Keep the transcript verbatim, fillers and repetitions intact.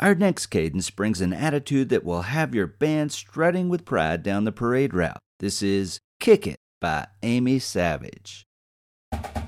Our next cadence brings an attitude that will have your band strutting with pride down the parade route. This is Kick It by Amy Savage.